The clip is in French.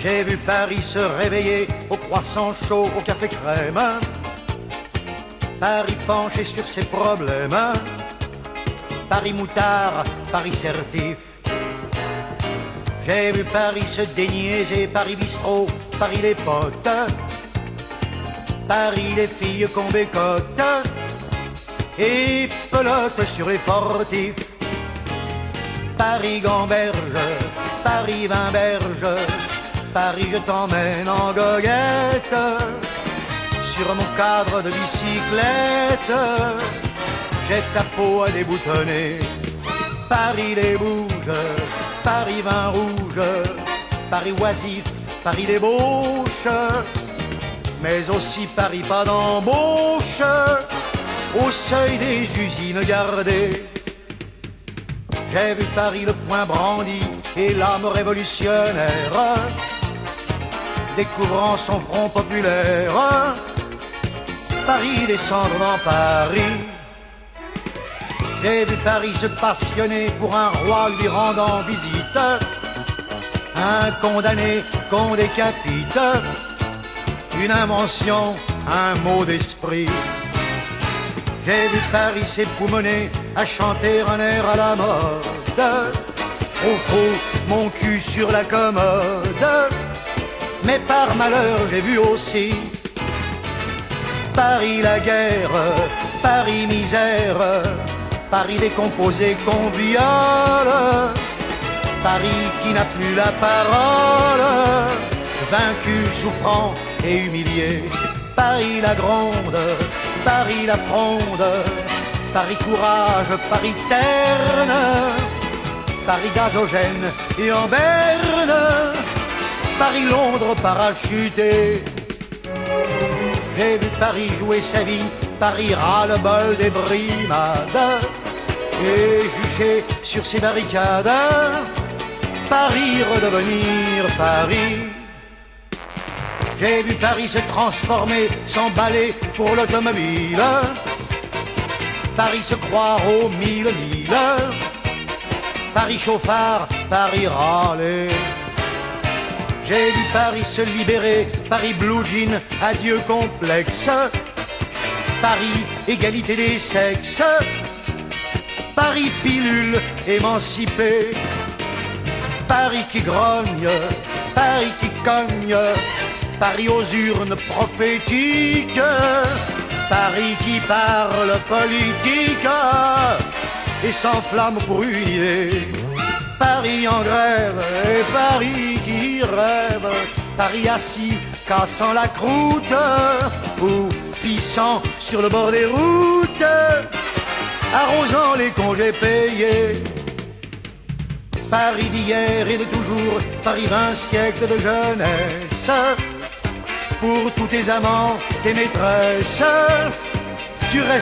J'ai vu Paris se réveiller au croissant chaud, au café crème. Paris penché sur ses problèmes. Paris moutard, Paris certif. J'ai vu Paris se déniaiser, Paris bistrot, Paris les potes. Paris les filles qu'on bécote et pelote sur les fortifs. Paris gamberge, Paris vinberge, Paris je t'emmène en goguette sur mon cadre de bicyclette. J'ai ta peau à déboutonner. Paris les bouges, Paris vin rouge, Paris oisif, Paris débauche, mais aussi Paris pas d'embauche, au seuil des usines gardées. J'ai vu Paris le poing brandi et l'âme révolutionnaire, découvrant son front populaire. Paris descendre dans Paris. J'ai vu Paris se passionner pour un roi lui rendant visite, un condamné qu'on décapite, une invention, un mot d'esprit. J'ai vu Paris s'époumoner à chanter un air à la mode. Faux, mon cul sur la commode. Mais par malheur j'ai vu aussi Paris la guerre, Paris misère, Paris décomposé qu'on viole, Paris qui n'a plus la parole, vaincu, souffrant et humilié. Paris la gronde, Paris la fronde, Paris courage, Paris terne, Paris gazogène et en berne, Paris Londres parachuté. J'ai vu Paris jouer sa vie, Paris ras-le-bol des brimades et juché sur ses barricades, Paris redevenir Paris. J'ai vu Paris se transformer, s'emballer pour l'automobile, Paris se croire aux mille, Paris chauffard, Paris râler. J'ai vu Paris se libérer, Paris blue jean, adieu complexe, Paris égalité des sexes, Paris pilule émancipée, Paris qui grogne, Paris qui cogne, Paris aux urnes prophétiques, Paris qui parle politique et s'enflamme pour une idée. Paris en grève et Paris qui rêve, Paris assis cassant la croûte ou pissant sur le bord des routes, arrosant les congés payés. Paris d'hier et de toujours, Paris 20 siècles de jeunesse, pour tous tes amants, tes maîtresses, tu restes